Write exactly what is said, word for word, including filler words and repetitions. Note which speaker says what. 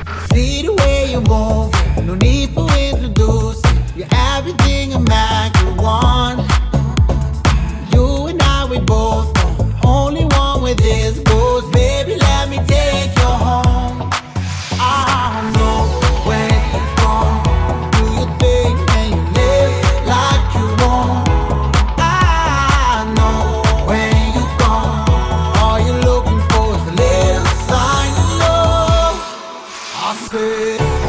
Speaker 1: See the way you move, no need for introducing. You're everything a man could want. You and I, we both know, only one with this goes. Baby, let me take you home. I know where you're from. Do your thing and you live like you want. I know when you gone. All you're looking for is a little sign of love. I said